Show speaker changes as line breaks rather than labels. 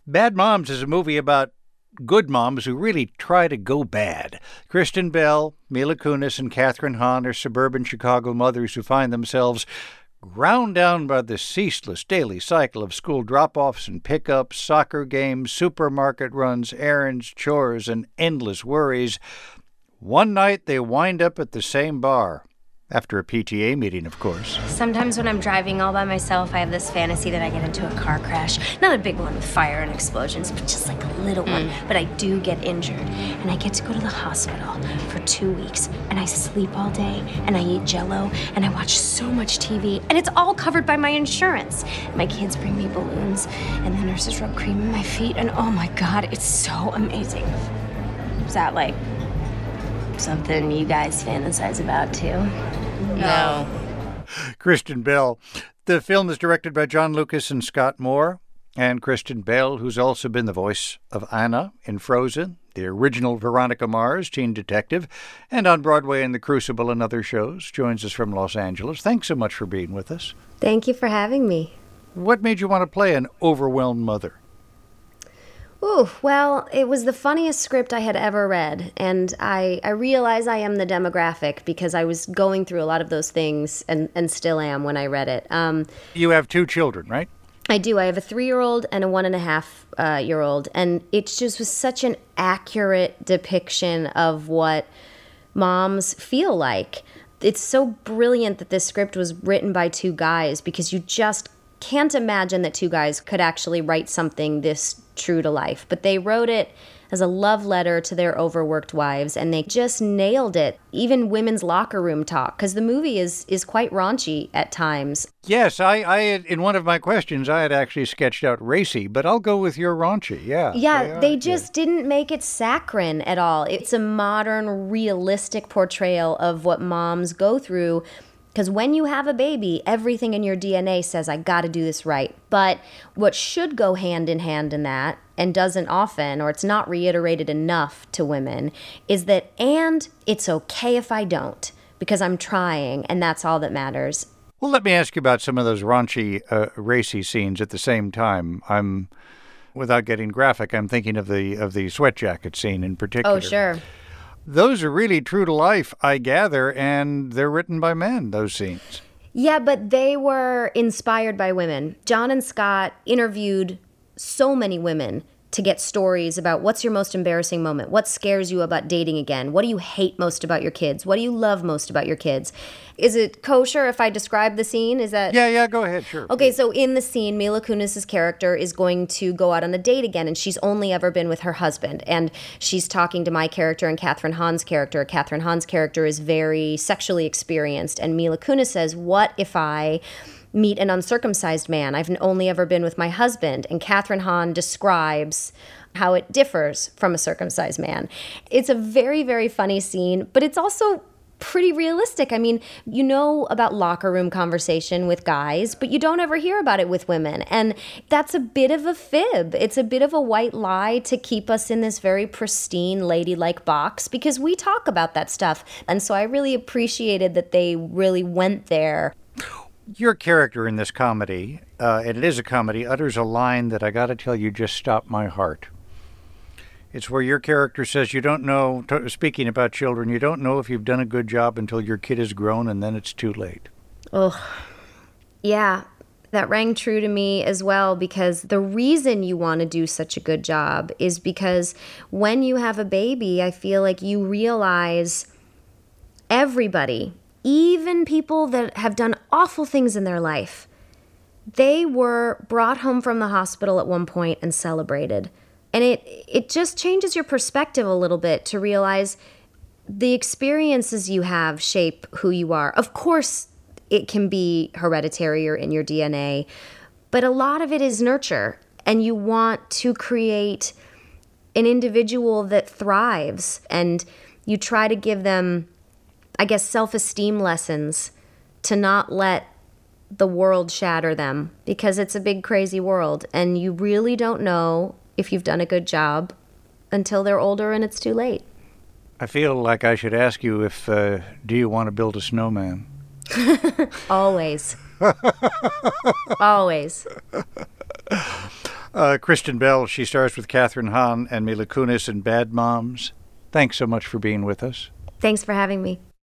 Bad Moms is a movie about good moms who really try to go bad. Kristen Bell, Mila Kunis, and Kathryn Hahn are suburban Chicago mothers who find themselves ground down by the ceaseless daily cycle of school drop-offs and pickups, soccer games, supermarket runs, errands, chores, and endless worries. One night they wind up at the same bar. After a PTA meeting, of course.
Sometimes when I'm driving all by myself, I have this fantasy that I get into a car crash. Not a big one with fire and explosions, but just like a little one. But I do get injured. And I get to go to the hospital for 2 weeks. And I sleep all day. And I eat Jell-O. And I watch so much TV. And it's all covered by my insurance. My kids bring me balloons. And the nurses rub cream in my feet. And oh my God, it's so amazing. Is that like something you guys fantasize about too?
No.
Kristen Bell. The film is directed by John Lucas and Scott Moore. And Kristen Bell, who's also been the voice of Anna in Frozen, the original Veronica Mars, teen detective, and on Broadway in The Crucible and other shows, joins us from Los Angeles. Thanks so much for being with us.
Thank you for having me.
What made you want to play an overwhelmed mother?
Ooh, well, it was the funniest script I had ever read, and I realize I am the demographic because I was going through a lot of those things and still am when I read it.
You have 2 children, right?
I do. I have a 3-year-old and a 1.5-year-old, and it just was such an accurate depiction of what moms feel like. It's so brilliant that this script was written by 2 guys because you just can't imagine that 2 guys could actually write something this true to life. But they wrote it as a love letter to their overworked wives, and they just nailed it. Even women's locker room talk, because the movie is quite raunchy at times.
Yes, I in one of my questions, I had actually sketched out racy, but I'll go with your raunchy, yeah.
Yeah, they just didn't make it saccharine at all. It's a modern, realistic portrayal of what moms go through. Because when you have a baby, everything in your DNA says, I got to do this right. But what should go hand in hand in that, and doesn't often, or it's not reiterated enough to women, is that, and it's okay if I don't, because I'm trying, and that's all that matters.
Well, let me ask you about some of those raunchy, racy scenes at the same time. Without getting graphic, I'm thinking of the sweat jacket scene in particular.
Oh, sure.
Those are really true to life, I gather, and they're written by men, those scenes.
Yeah, but they were inspired by women. John and Scott interviewed so many women to get stories about what's your most embarrassing moment, what scares you about dating again, what do you hate most about your kids, what do you love most about your kids. Is it kosher if I describe the scene? Is that...
Yeah, go ahead, sure.
Okay, so in the scene, Mila Kunis' character is going to go out on a date again, and she's only ever been with her husband. And she's talking to my character and Kathryn Hahn's character. Kathryn Hahn's character is very sexually experienced, and Mila Kunis says, what if I meet an uncircumcised man? I've only ever been with my husband. And Kathryn Hahn describes how it differs from a circumcised man. It's a very, very funny scene, but it's also pretty realistic. I mean, you know about locker room conversation with guys, but you don't ever hear about it with women. And that's a bit of a fib. It's a bit of a white lie to keep us in this very pristine, ladylike box, because we talk about that stuff. And so I really appreciated that they really went there.
Your character in this comedy, and it is a comedy, utters a line that I got to tell you just stopped my heart. It's where your character says you don't know, speaking about children, you don't know if you've done a good job until your kid is grown and then it's too late.
Oh, yeah, that rang true to me as well, because the reason you want to do such a good job is because when you have a baby, I feel like you realize everybody, even people that have done awful things in their life, they were brought home from the hospital at one point and celebrated. And it just changes your perspective a little bit to realize the experiences you have shape who you are. Of course, it can be hereditary or in your DNA, but a lot of it is nurture. And you want to create an individual that thrives, and you try to give them, I guess, self-esteem lessons to not let the world shatter them, because it's a big, crazy world, and you really don't know if you've done a good job until they're older and it's too late.
I feel like I should ask you if, do you want to build a snowman?
Always. Always.
Kristen Bell, she stars with Kathryn Hahn and Mila Kunis in Bad Moms. Thanks so much for being with us.
Thanks for having me.